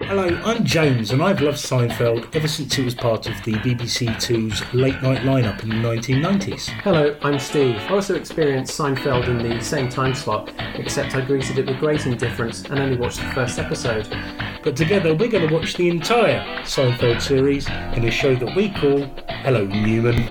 Hello, I'm James and I've loved Seinfeld ever since it was part of the BBC Two's late night lineup in the 1990s. Hello, I'm Steve. I also experienced Seinfeld in the same time slot, except I greeted it with great indifference and only watched the first episode. But together we're going to watch the entire Seinfeld series in a show that we call Hello Newman.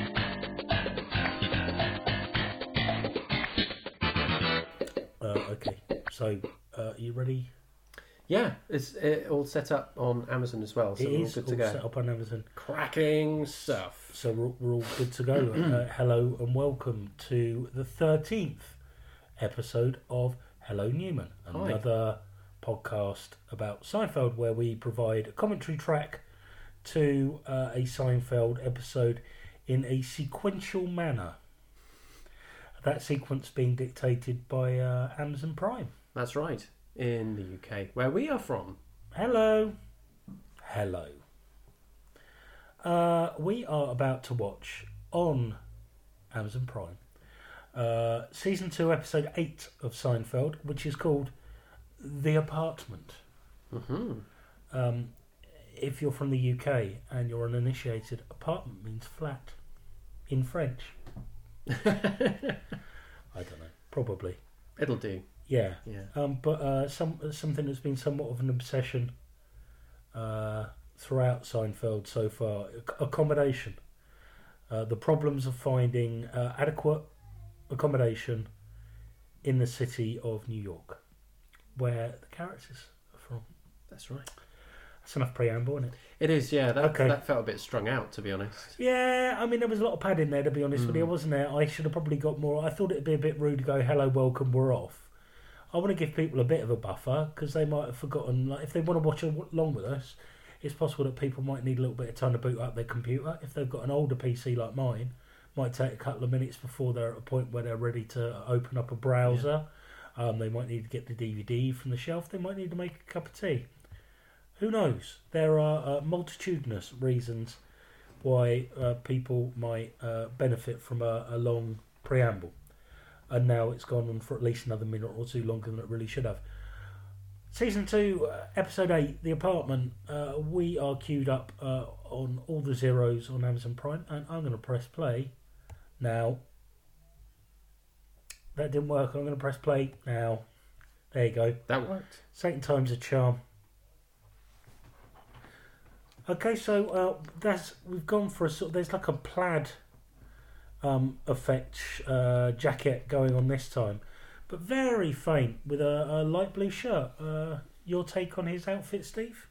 Okay, so you ready? Yeah, it's all set up on Amazon as well, so we're all good to go. Set up on Amazon. Cracking stuff. So we're all good to go. Hello and welcome to the 13th episode of Hello Newman, another podcast about Seinfeld where we provide a commentary track to a Seinfeld episode in a sequential manner. That sequence being dictated by Amazon Prime. That's right. In the UK, where we are from. Hello. We are about to watch on Amazon Prime Season 2, Episode 8 of Seinfeld, which is called The Apartment. Mm-hmm. If you're from the UK and you're uninitiated, apartment means flat in French. I don't know. Probably. It'll do. Yeah. But something that's been somewhat of an obsession throughout Seinfeld so far: accommodation. The problems of finding adequate accommodation in the city of New York, where the characters are from. That's right. That's enough preamble, isn't it? It is, yeah. That felt a bit strung out, to be honest. Yeah, I mean, there was a lot of padding there, to be honest with you, wasn't there? I should have probably got more. I thought it'd be a bit rude to go, hello, welcome, we're off. I want to give people a bit of a buffer, because they might have forgotten, like, if they want to watch along with us, it's possible that people might need a little bit of time to boot up their computer. If they've got an older PC like mine, might take a couple of minutes before they're at a point where they're ready to open up a browser. Yeah. They might need to get the DVD from the shelf. They might need to make a cup of tea. Who knows? There are multitudinous reasons why people might benefit from a long preamble. And now it's gone on for at least another minute or two longer than it really should have. Season 2, Episode 8, The Apartment. We are queued up on all the zeros on Amazon Prime. And I'm going to press play now. That didn't work. I'm going to press play now. There you go. That worked. Second time's a charm. Okay, so we've gone for a sort of, there's like a plaid effect jacket going on this time, but very faint with a light blue shirt. Your take on his outfit, Steve?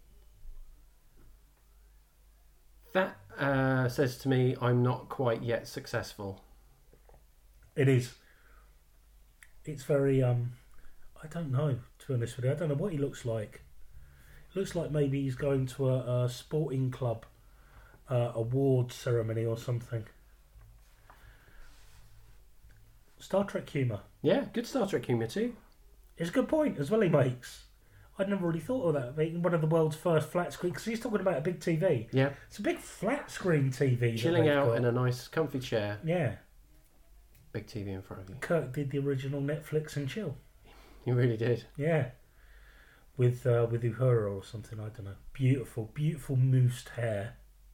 That says to me I'm not quite yet successful. It is. It's very I don't know, to be honest with you. I don't know what he looks like. Looks like maybe he's going to a sporting club award ceremony or something. Star Trek humour. Yeah, good Star Trek humour too. It's a good point as well he makes. I'd never really thought of that being one of the world's first flat screen, because he's talking about a big TV. Yeah. It's a big flat screen TV. Chilling out in a nice comfy chair. Yeah. Big TV in front of you. Kirk did the original Netflix and chill. He really did. Yeah. With Uhura or something, I don't know. Beautiful, beautiful moosed hair.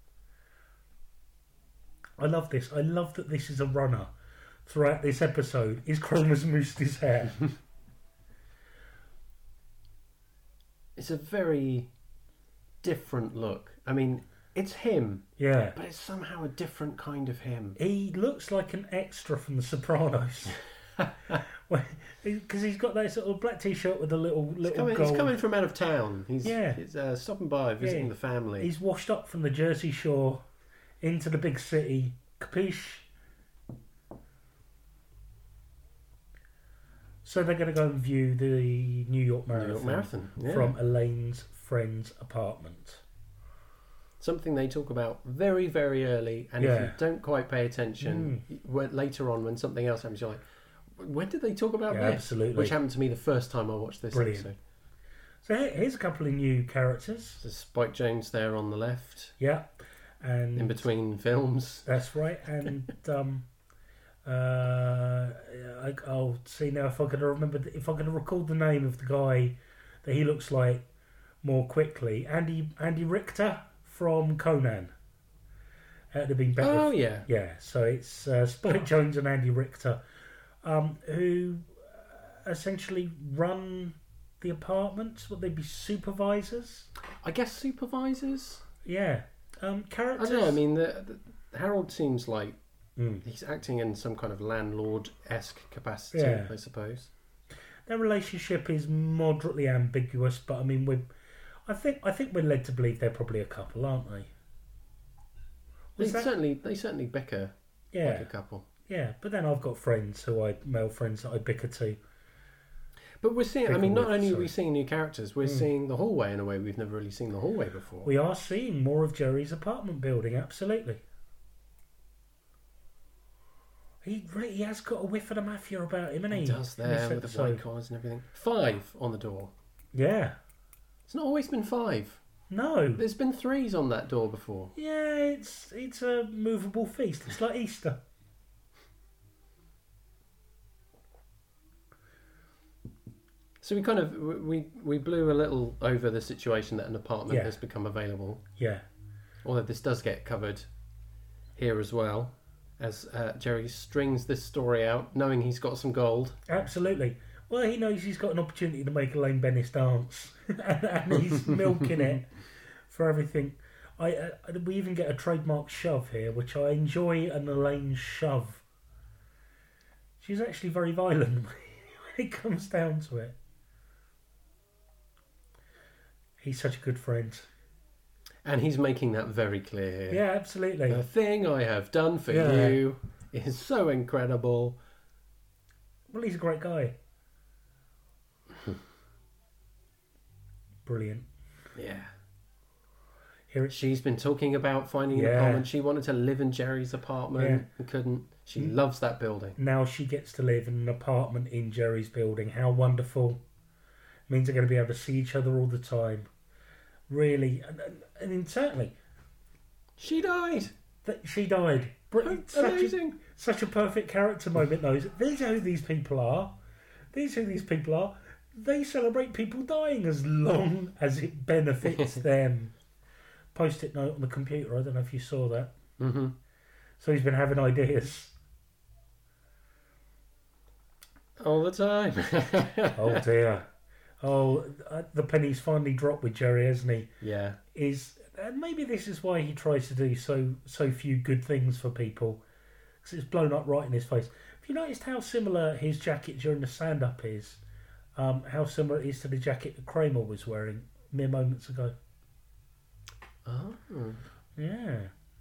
I love this. I love that this is a runner throughout this episode. Is Chroma's moosed his hair? It's a very different look. I mean, it's him. Yeah. But it's somehow a different kind of him. He looks like an extra from The Sopranos. Because he's got that sort of black t-shirt with a little gold. He's coming from out of town. He's stopping by, visiting Yeah. the family. He's washed up from the Jersey Shore into the big city. Capiche? So they're going to go and view the New York Marathon, Yeah. from Elaine's friend's apartment. Something they talk about very, very early, and if you don't quite pay attention, later on when something else happens, you're like, when did they talk about this? Absolutely. Which happened to me the first time I watched this episode. So here's a couple of new characters. There's Spike Jones there on the left. Yeah. And in between films. That's right. And I'll see now if I'm going to remember, if I'm going to recall the name of the guy that he looks like more quickly. Andy Richter from Conan. That'd have been better. Oh, yeah. Yeah, so it's Spike Jonze and Andy Richter, who essentially run the apartments. Would they be supervisors? I guess supervisors? Yeah. Characters? I don't know, I mean, the Harold seems like he's acting in some kind of landlord-esque capacity, I suppose. Their relationship is moderately ambiguous, but I mean, I think we're led to believe they're probably a couple, aren't they? They certainly bicker like a couple. Yeah, but then I've got male friends that I bicker to. But we're seeing, I mean, not only are we seeing new characters, we're seeing the hallway in a way we've never really seen the hallway before. We are seeing more of Jerry's apartment building, absolutely. He has got a whiff of the mafia about him, hasn't he? He does there, with the white collars and everything. 5 on the door. Yeah. It's not always been 5. No. There's been 3s on that door before. Yeah, it's a movable feast. It's like Easter. So we kind of we blew a little over the situation that an apartment has become available. Yeah. Although this does get covered here as well, as Jerry strings this story out, knowing he's got some gold. Absolutely. Well, he knows he's got an opportunity to make Elaine Bennis dance, and he's milking it for everything. We even get a trademark shove here, which I enjoy. An Elaine shove. She's actually very violent when it comes down to it. He's such a good friend. And he's making that very clear here. Yeah, absolutely. The thing I have done for you is so incredible. Well, he's a great guy. Brilliant. Yeah. Here she's been talking about finding an apartment. She wanted to live in Jerry's apartment and couldn't. She loves that building. Now she gets to live in an apartment in Jerry's building. How wonderful. It means they're going to be able to see each other all the time. Really. And certainly. She died. She died. Amazing. Such a perfect character moment, though. These are who these people are. These are who these people are. They celebrate people dying as long as it benefits them. Post-it note on the computer. I don't know if you saw that. Mm-hmm. So he's been having ideas. All the time. Oh, dear. Oh, the penny's finally dropped with Jerry, hasn't he? Yeah. And maybe this is why he tries to do so few good things for people. Because it's blown up right in his face. Have you noticed how similar his jacket during the stand-up is? How similar it is to the jacket that Kramer was wearing mere moments ago. Oh. Yeah.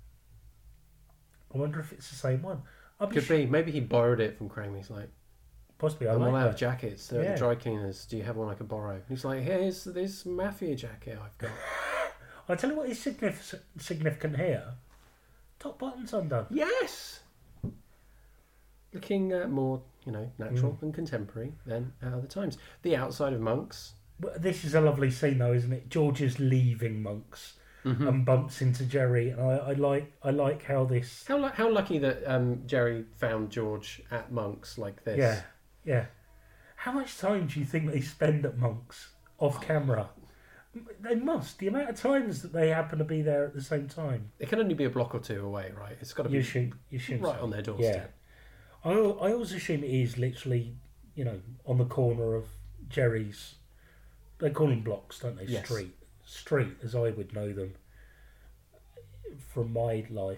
I wonder if it's the same one. Could be. Maybe he borrowed it from Kramer. He's like, possibly. I'm allowed have jackets. They're the dry cleaners. Do you have one I can borrow? He's like, here's this mafia jacket I've got. I'll tell you what is significant here. Top button's undone. Yes! Looking more, natural and contemporary than the times. The outside of Monks. This is a lovely scene, though, isn't it? George is leaving Monks and bumps into Jerry, and I like how this. How lucky that Jerry found George at Monks like this. Yeah. How much time do you think they spend at Monks off camera? They must. The amount of times that they happen to be there at the same time. It can only be a block or two away, right? It's got to be. You should right on their doorstep. Yeah. I always assume it is literally, on the corner of Jerry's. They call them blocks, don't they? Yes. Street, as I would know them from my life.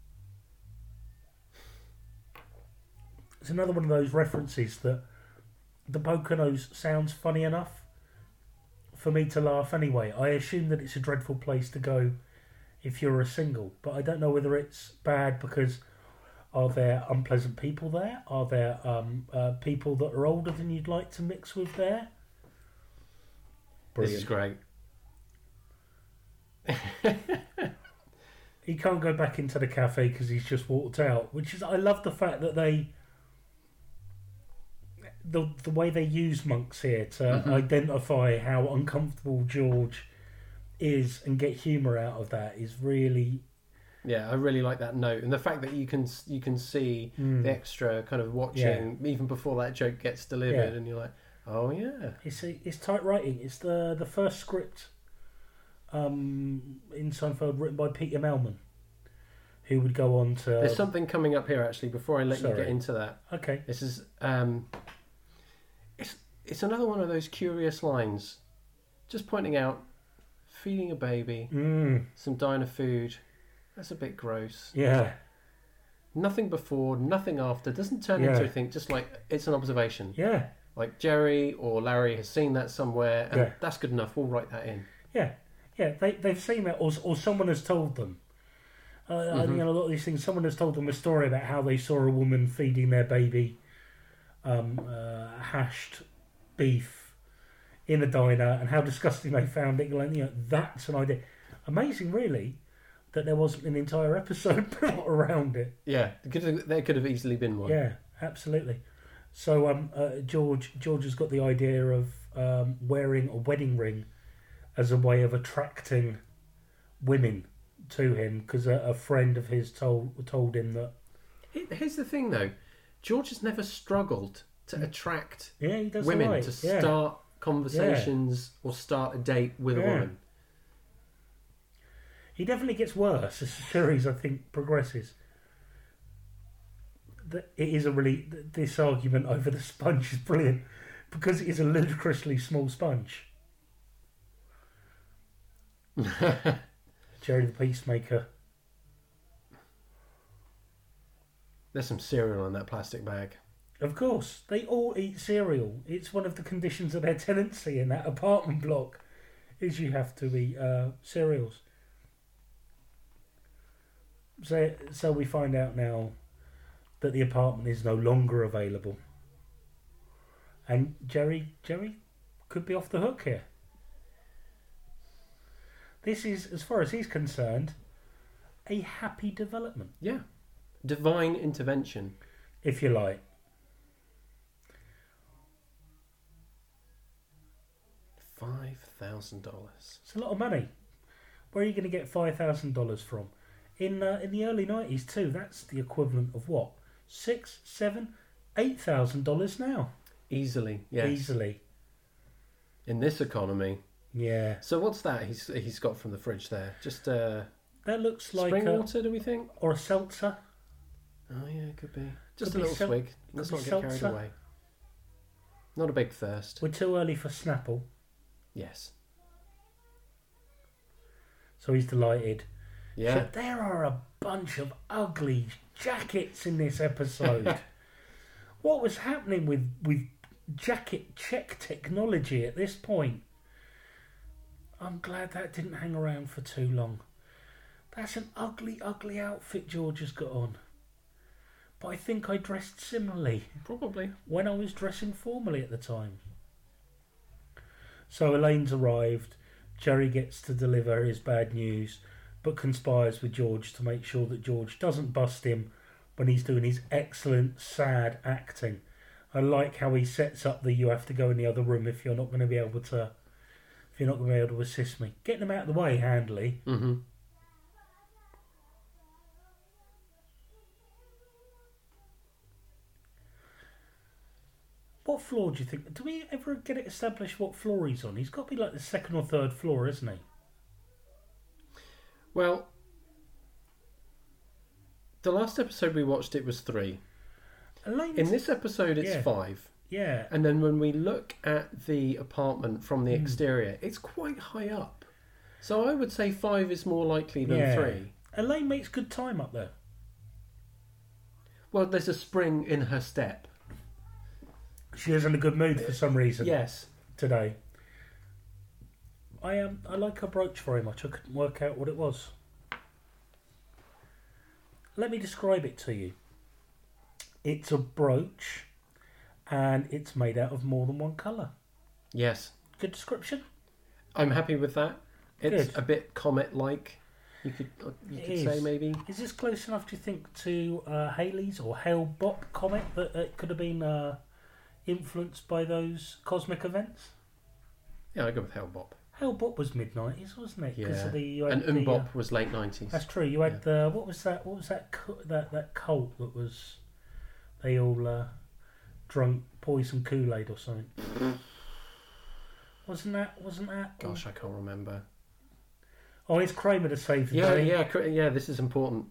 It's another one of those references that the Poconos sounds funny enough for me to laugh anyway. I assume that it's a dreadful place to go if you're a single, but I don't know whether it's bad because are there unpleasant people there? Are there people that are older than you'd like to mix with there? Brilliant. This is great. He can't go back into the cafe because he's just walked out, which is, I love the fact that the way they use Monks here to identify how uncomfortable George is and get humour out of that is really... Yeah, I really like that note, and the fact that you can see the extra kind of watching even before that joke gets delivered, and you're like, oh yeah, it's tight writing. It's the first script in Seinfeld written by Peter Melman, who would go on to... There's something coming up here, actually, before I let you get into that. Okay. This is... It's another one of those curious lines. Just pointing out, feeding a baby, some diner food, that's a bit gross. Yeah. Nothing before, nothing after, doesn't turn into anything, just like it's an observation. Yeah. Like Jerry or Larry has seen that somewhere, and that's good enough, we'll write that in. Yeah. Yeah, they've seen that, or someone has told them. I think a lot of these things, someone has told them a story about how they saw a woman feeding their baby hashed beef in a diner and how disgusting they found it. Like, that's an idea. Amazing, really, that there wasn't an entire episode built around it. Yeah, there could have easily been one. Yeah, absolutely. So George has got the idea of wearing a wedding ring as a way of attracting women to him, because a friend of his told him that. Here's the thing, though. George has never struggled to attract he does women to start conversations or start a date with a woman. He definitely gets worse as the series, I think, progresses. It is this argument over the sponge is brilliant, because it is a ludicrously small sponge. Jerry the Peacemaker. There's some cereal in that plastic bag. Of course, they all eat cereal. It's one of the conditions of their tenancy in that apartment block, is you have to eat cereals. So we find out now that the apartment is no longer available, and Jerry could be off the hook here. This is, as far as he's concerned, a happy development. Yeah, divine intervention, if you like. $5,000. It's a lot of money. Where are you going to get $5,000 from? In the early 90s too, that's the equivalent of what? $6,000, $7,000, $8,000 now. Easily, yes. Easily. In this economy. Yeah. So what's that he's got from the fridge there? Just that looks like spring water, do we think? Or a seltzer. Oh yeah, it could be. Just could a little swig. Let's not get carried away. Not a big thirst. We're too early for Snapple. Yes. So he's delighted. Yeah. So there are a bunch of ugly jackets in this episode. What was happening with jacket check technology at this point? I'm glad that didn't hang around for too long. That's an ugly, ugly outfit George has got on. But I think I dressed similarly. Probably. When I was dressing formally at the time. So Elaine's arrived. Jerry gets to deliver his bad news, but conspires with George to make sure that George doesn't bust him when he's doing his excellent, sad acting. I like how he sets up the you have to go in the other room if you're not going to be able to... If you're not going to be able to assist me. Getting them out of the way handily. Mm-hmm. What floor do you think... Do we ever get it established what floor he's on? He's got to be like the second or third floor, isn't he? Well, the last episode we watched, it was 3. In this episode, it's 5. Yeah. And then when we look at the apartment from the exterior, it's quite high up. So I would say 5 is more likely than 3. Elaine makes good time up there. Well, there's a spring in her step. She is in a good mood for some reason. Yes. Today. I like her brooch very much. I couldn't work out what it was. Let me describe it to you. It's a brooch, and it's made out of more than one colour. Yes. Good description? I'm happy with that. It's Good. A bit comet-like, you could say, maybe. Is this close enough, do you think, to Halley's or Hale-Bopp comet that it could have been influenced by those cosmic events? Yeah, I go with Hale-Bopp. Hale-Bopp was mid-90s, wasn't it? Yeah. And Umbop was late 90s. That's true. You had what was that that cult that was... They all drunk poison Kool-Aid or something. Wasn't that? Gosh, I can't remember. Oh, it's Kramer to save the Yeah, day. yeah. This is important.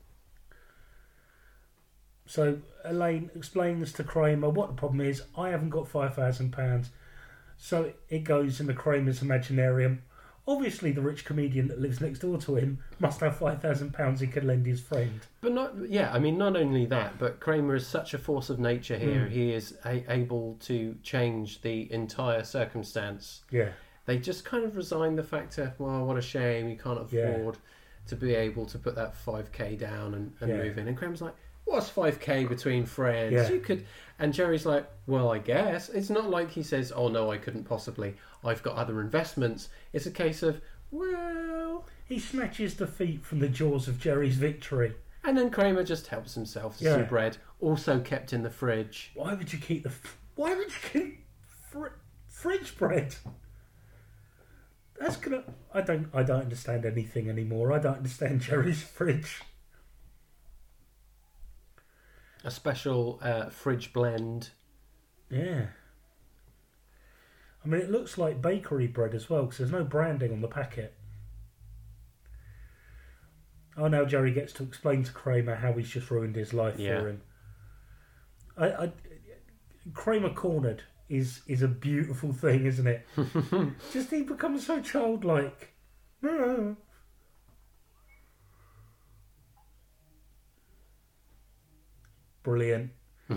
So Elaine explains to Kramer what the problem is. I haven't got £5,000. So it goes in the Kramer's Imaginarium. Obviously, the rich comedian that lives next door to him must have £5,000 he could lend his friend. But not only that, but Kramer is such a force of nature here. He is able to change the entire circumstance. Yeah. They just kind of resign the fact of, well, what a shame, you can't afford to be able to put that 5k down and move in. And Kramer's like, what's 5k between friends? Yeah. You could. And Jerry's like, well, I guess. It's not like he says, oh no, I couldn't possibly. I've got other investments. It's a case of, well... He snatches defeat from the jaws of Jerry's victory. And then Kramer just helps himself to some bread, also kept in the fridge. Why would you keep fridge bread? That's gonna... I don't understand anything anymore. I don't understand Jerry's fridge. A special fridge blend. Yeah. I mean, it looks like bakery bread as well, because there's no branding on the packet. Oh, now Jerry gets to explain to Kramer how he's just ruined his life for him. Kramer cornered is a beautiful thing, isn't it? Just he becomes so childlike. Brilliant.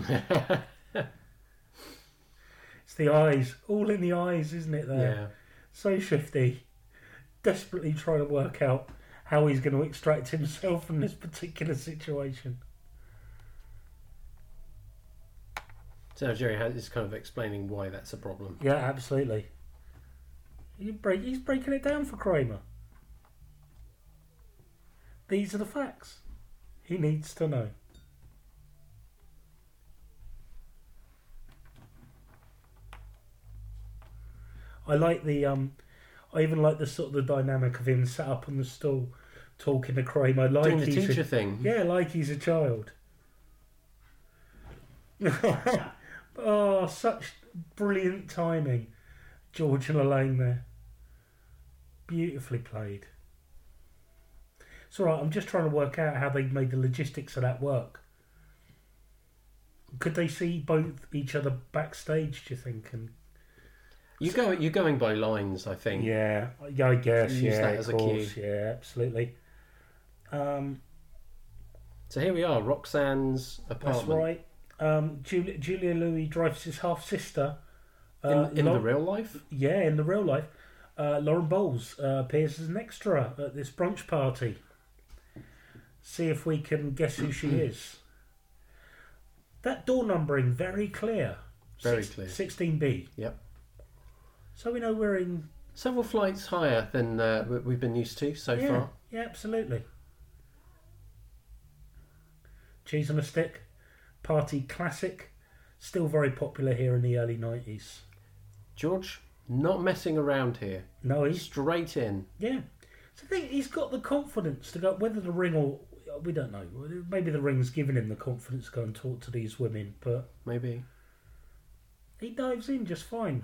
It's the eyes, all in the eyes, isn't it? There, Yeah. So shifty, desperately trying to work out how he's going to extract himself from this particular situation. So Jerry is kind of explaining why that's a problem. Yeah, absolutely. He's breaking it down for Kramer. These are the facts. He needs to know. I like the I even like the sort of the dynamic of him sat up on the stool talking to Kramer like doing the he's teacher thing. Yeah, like he's a child. Oh, such brilliant timing. George and Elaine there. Beautifully played. It's alright, I'm just trying to work out how they made the logistics of that work. Could they see both each other backstage, do you think? And You're going by lines, I think. yeah, I guess. Use Yeah, that of as a course. cue. Yeah, absolutely. So here we are, Roxanne's apartment. That's right. Julia Louis-Dreyfus's half sister. In the real life? Yeah, in the real life. Lauren Bowles appears as an extra at this brunch party. See if we can guess who she is. That door numbering, very clear. Very clear. 16B. Yep. So we know we're in... Several flights higher than we've been used to so far. Yeah, absolutely. Cheese on a Stick. Party classic. Still very popular here in the early 90s. George, not messing around here. No, he's... Straight in. Yeah. So I think he's got the confidence to go... Whether the ring or... We don't know. Maybe the ring's given him the confidence to go and talk to these women, but... Maybe. He dives in just fine.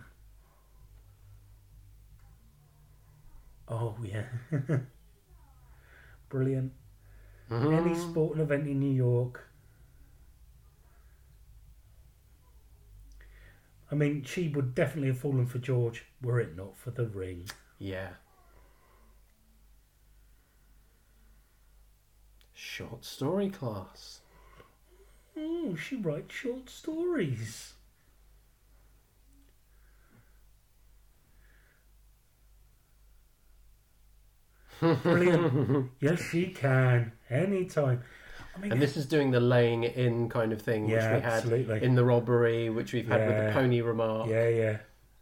Oh, yeah. Brilliant. Mm-hmm. Any sporting event in New York. I mean, she would definitely have fallen for George were it not for the ring. Yeah. Short story class. Oh, she writes short stories. Brilliant. Yes, she can. Anytime. I mean, And this is doing the laying it in kind of thing, which we had absolutely. in the robbery, which we've had with the pony remark. Yeah.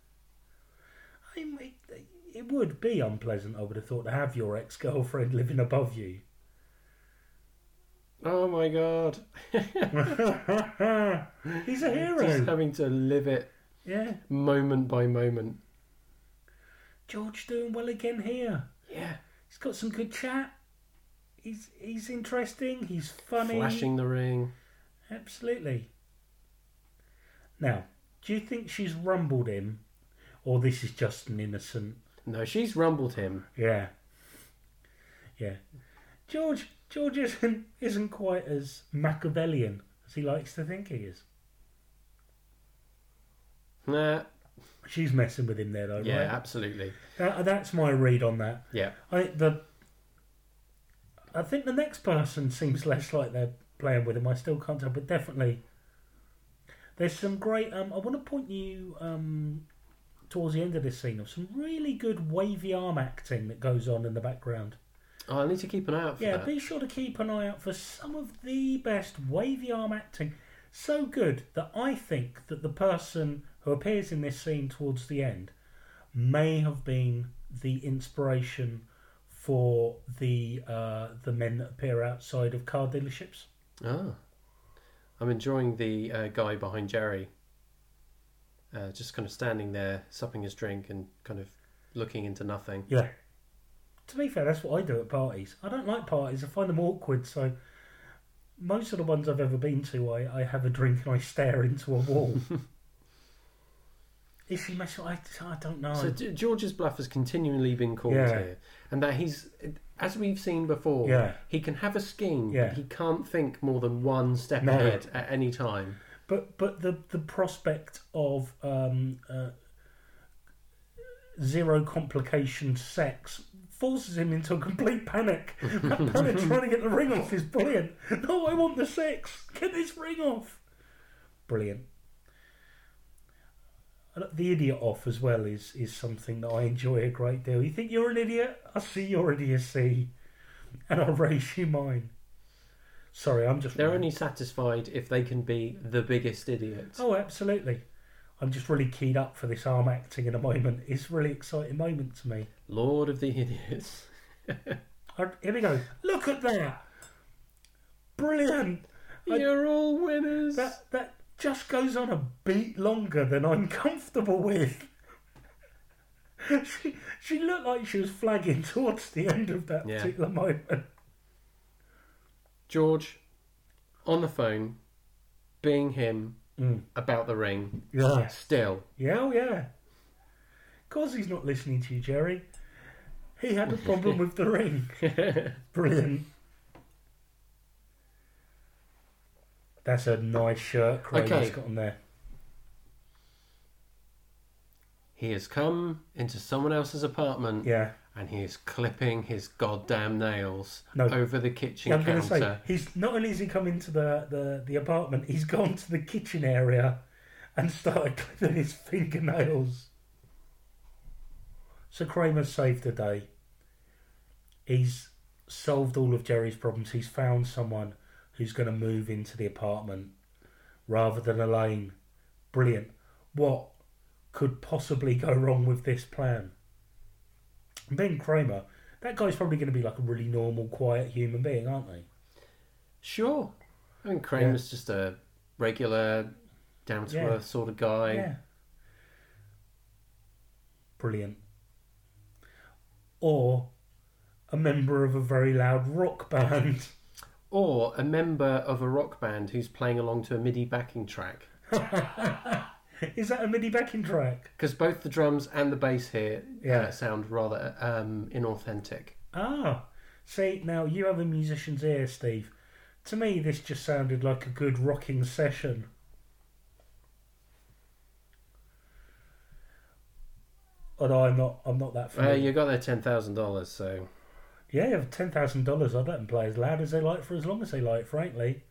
I mean, it would be unpleasant, I would have thought, to have your ex-girlfriend living above you. Oh my god. He's a hero. Just having to live it moment by moment. George doing well again here. Yeah. He's got some good chat. He's interesting. He's funny. Flashing the ring. Absolutely. Now, do you think she's rumbled him, or this is just an innocent? No, she's rumbled him. Yeah. Yeah. George isn't quite as Machiavellian as he likes to think he is. Nah. She's messing with him there, though, Yeah, right? absolutely. That's my read on that. Yeah. I think the next person seems less like they're playing with him. I still can't tell, but definitely there's some great. I want to point you towards the end of this scene of some really good wavy arm acting that goes on in the background. Oh, I need to keep an eye out for that. Yeah, be sure to keep an eye out for some of the best wavy arm acting. So good that I think that the person who appears in this scene towards the end may have been the inspiration for the men that appear outside of car dealerships. Ah. I'm enjoying the guy behind Jerry. Just kind of standing there, supping his drink and kind of looking into nothing. Yeah. To be fair, that's what I do at parties. I don't like parties. I find them awkward, so most of the ones I've ever been to, I have a drink and I stare into a wall. Is she messing? I don't know. So George's bluff has continually been called here, and that he's, as we've seen before, he can have a scheme, but he can't think more than one step ahead at any time. But the prospect of zero complication sex forces him into a complete panic. That panic trying to get the ring off is brilliant. No, I want the sex. Get this ring off. Brilliant. The idiot off as well is something that I enjoy a great deal. You think you're an idiot? I see your idiocy, and I'll raise you mine. Sorry, I'm just... They're only satisfied if they can be the biggest idiot. Oh, absolutely. I'm just really keyed up for this arm acting in a moment. It's a really exciting moment to me. Lord of the Idiots. Here we go. Look at that. Brilliant. You're all winners. That just goes on a beat longer than I'm comfortable with. She looked like she was flagging towards the end of that particular moment. George, on the phone, being him about the ring. Yeah. Still. Yeah, oh yeah. Of course he's not listening to you, Jerry. He had a problem with the ring. Brilliant. That's a nice shirt Kramer's got on there. He has come into someone else's apartment. Yeah. And he is clipping his goddamn nails over the kitchen counter. I'm going to say, he's not only has he come into the apartment, he's gone to the kitchen area and started clipping his fingernails. So Kramer's saved the day. He's solved all of Jerry's problems. He's found someone who's going to move into the apartment rather than Elaine. Brilliant. What could possibly go wrong with this plan? And being Kramer, that guy's probably going to be like a really normal, quiet human being, aren't they? Sure. I mean, Kramer's just a regular, down-to-earth sort of guy. Yeah. Brilliant. Or a member of a very loud rock band. Or a member of a rock band who's playing along to a MIDI backing track. Is that a MIDI backing track? Because both the drums and the bass here sound rather inauthentic. Ah, see, now you have a musician's ear, Steve. To me, this just sounded like a good rocking session. Although I'm not that familiar. You got their $10,000, so... Yeah, you have $10,000. I'd let them play as loud as they like for as long as they like, frankly.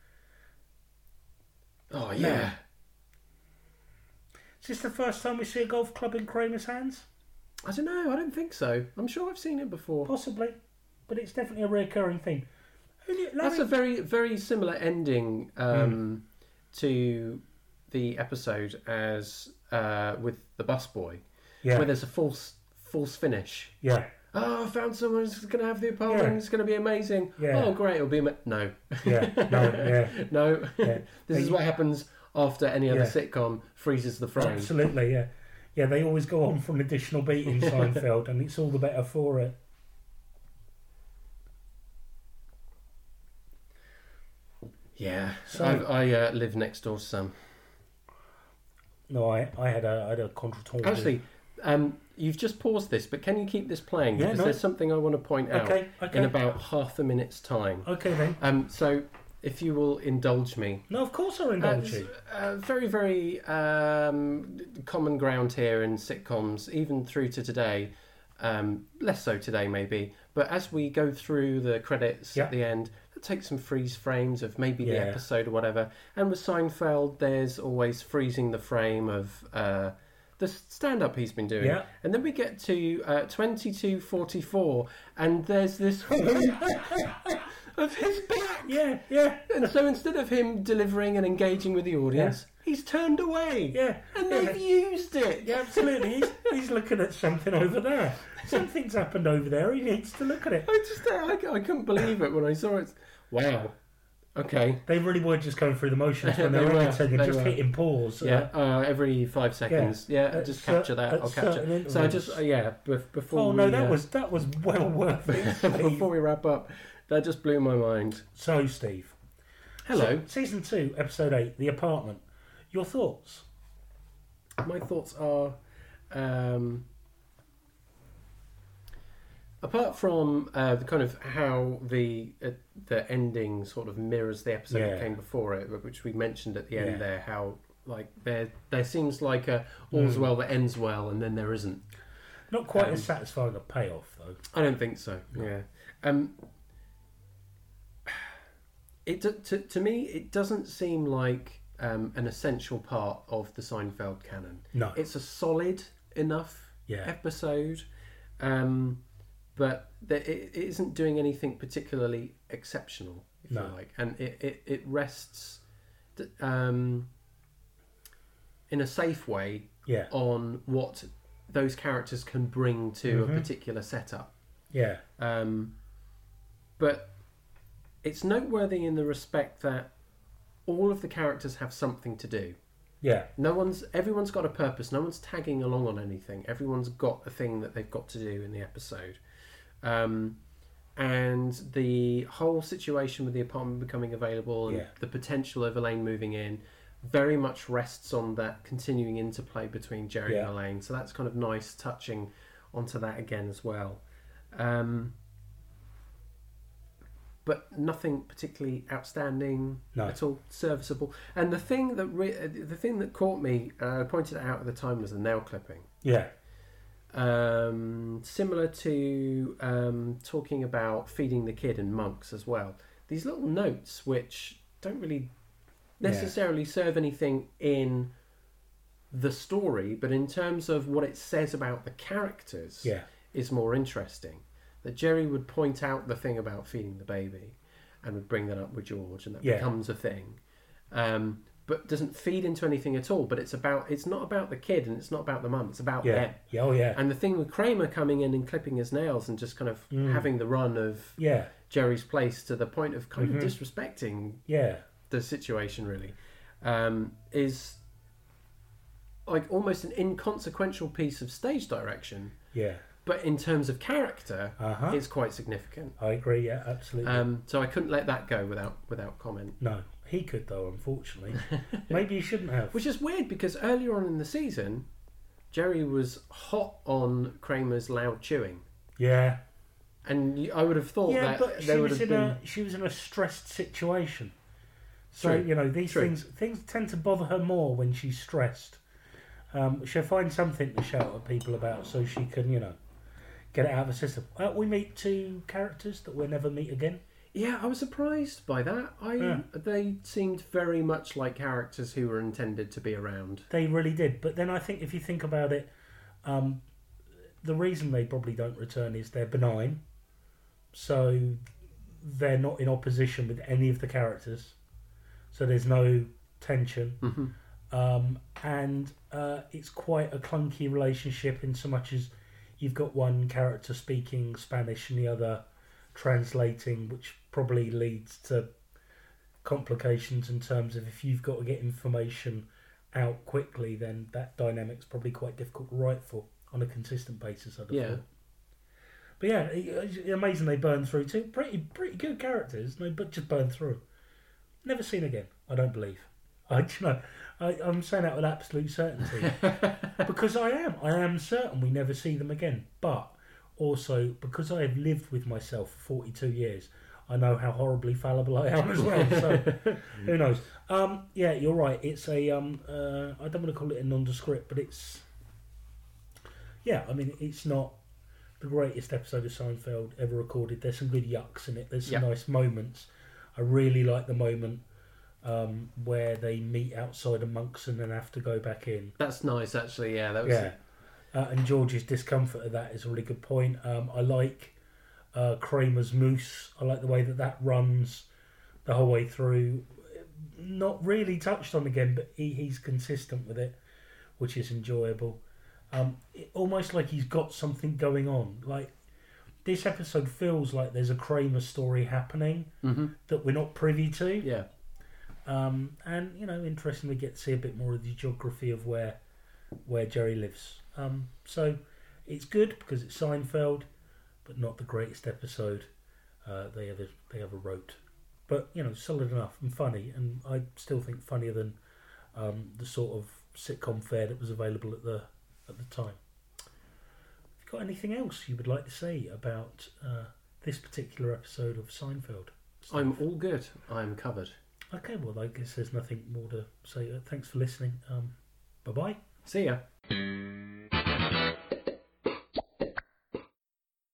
Oh, yeah. Is this the first time we see a golf club in Kramer's hands? I don't know. I don't think so. I'm sure I've seen it before. Possibly. But it's definitely a recurring thing. That's a very, very similar ending to the episode as with the busboy. Yeah. Where there's a false finish. Yeah. Oh, I found someone who's going to have the apartment. Yeah. It's going to be amazing. Yeah. Oh, great. It'll be no. Yeah. No. Yeah. No. Yeah. This is what happens after any other sitcom freezes the frame. Absolutely. Yeah. Yeah. They always go on for an additional beat in Seinfeld, and it's all the better for it. Yeah. So I live next door to some. No, I had a contretemps. Actually, you've just paused this, but can you keep this playing? Because there's something I want to point out in about half a minute's time. Okay, then. So if you will indulge me. No, of course I'll indulge you. Very, very common ground here in sitcoms, even through to today. Less so today, maybe. But as we go through the credits at the end, let's take some freeze frames of maybe the episode or whatever. And with Seinfeld, there's always freezing the frame of the stand-up he's been doing. Yeah. And then we get to 22:44, and there's this... of his back. Yeah. And so instead of him delivering and engaging with the audience, he's turned away. Yeah. And they've used it. Yeah, absolutely. He's looking at something over there. Something's happened over there. He needs to look at it. I couldn't believe it when I saw it. Wow. Okay. They really were just going through the motions when they were editing and just hitting pause. Every 5 seconds. Yeah, just capture that. I'll capture it. So I just, before. Oh, no, that was well worth it. Before we wrap up. That just blew my mind. So, Steve. Hello. Season 2, Episode 8, The Apartment. Your thoughts? My thoughts are... apart from the kind of how the ending sort of mirrors the episode that came before it, which we mentioned at the end there, how like there seems like all's well that ends well, and then there isn't. Not quite as satisfying a payoff, though. I don't think so. No. Yeah. To me, it doesn't seem like an essential part of the Seinfeld canon. No. It's a solid enough episode, but it isn't doing anything particularly exceptional, if you like. And it rests in a safe way on what those characters can bring to a particular setup. Yeah. But it's noteworthy in the respect that all of the characters have something to do. Yeah. Everyone's got a purpose. No one's tagging along on anything. Everyone's got a thing that they've got to do in the episode. And the whole situation with the apartment becoming available and the potential of Elaine moving in very much rests on that continuing interplay between Jerry and Elaine. So that's kind of nice, touching onto that again as well. But nothing particularly outstanding at all, serviceable. And the thing that caught me, I pointed it out at the time, was the nail clipping. Yeah. Similar to talking about feeding the kid and Monks as well. These little notes which don't really necessarily serve anything in the story, but in terms of what it says about the characters, is more interesting. That Jerry would point out the thing about feeding the baby and would bring that up with George, and that becomes a thing. But doesn't feed into anything at all. But it's not about the kid and it's not about the mum. It's about them. Yeah, oh yeah. And the thing with Kramer coming in and clipping his nails and just kind of having the run of Jerry's place to the point of kind of disrespecting the situation really, is like almost an inconsequential piece of stage direction. Yeah. But in terms of character, it's quite significant. I agree, yeah, absolutely. So I couldn't let that go without comment. No, he could though, unfortunately. Maybe he shouldn't have. Which is weird because earlier on in the season, Jerry was hot on Kramer's loud chewing. Yeah. And I would have thought that but she was in a stressed situation. So, these things tend to bother her more when she's stressed. She'll find something to shout at people about so she can, get it out of the system. We meet two characters that we'll never meet again. Yeah, I was surprised by that. They seemed very much like characters who were intended to be around. They really did. But then I think if you think about it, the reason they probably don't return is they're benign. So they're not in opposition with any of the characters. So there's no tension. Mm-hmm. And it's quite a clunky relationship in so much as you've got one character speaking Spanish and the other translating, which probably leads to complications in terms of if you've got to get information out quickly, then that dynamic's probably quite difficult to write for on a consistent basis, I'd have thought. But yeah, it's amazing they burn through two pretty good characters, but just burn through. Never seen again, I don't believe. I'm saying that with absolute certainty because I am certain we never see them again. But also because I have lived with myself for 42 years, I know how horribly fallible I am as well. So who knows? Yeah, you're right. It's a I don't want to call it a nondescript, but it's it's not the greatest episode of Seinfeld ever recorded. There's some good yucks in it. There's some nice moments. I really like the moment where they meet outside of Monk's and then have to go back in. That's nice, actually. Yeah, that was. And George's discomfort of that is a really good point. I like Kramer's moose. I like the way that runs the whole way through. Not really touched on again, but he's consistent with it, which is enjoyable. Almost like he's got something going on. Like this episode feels like there's a Kramer story happening that we're not privy to. Yeah. And interestingly, get to see a bit more of the geography of where Jerry lives. So it's good because it's Seinfeld, but not the greatest episode they ever wrote. But solid enough and funny, and I still think funnier than the sort of sitcom fare that was available at the time. Have you got anything else you would like to say about this particular episode of Seinfeld? I'm all good. I'm covered. Okay, well, I guess there's nothing more to say. Thanks for listening. Bye-bye. See ya.